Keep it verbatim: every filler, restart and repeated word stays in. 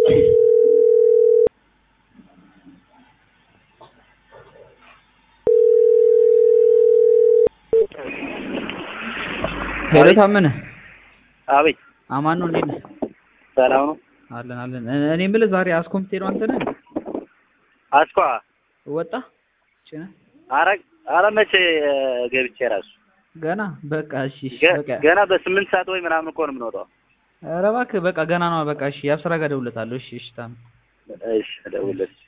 ሄሎ ታመነ አቤት አማን ነው እንዴ? ሰላም ነው አለን አለን። እኔ የምልህ ዛሬ አስኮምፒውተሩ አንተ ነህ? አስኳ ወጣ ጭነ አረ አረ መቼ ገብቼ ራሱ ገና በቃ እሺ እሺ በቃ ገና በስምንት ሰዓት ወይ ምናምን እኮ ነው የምንወጣው። ኧረ እባክህ በቃ ገና ነው በቃ እሺ። ያብስራ ጋር እደውልለታለሁ። እሺ እሺ ታም እሺ እደውልለት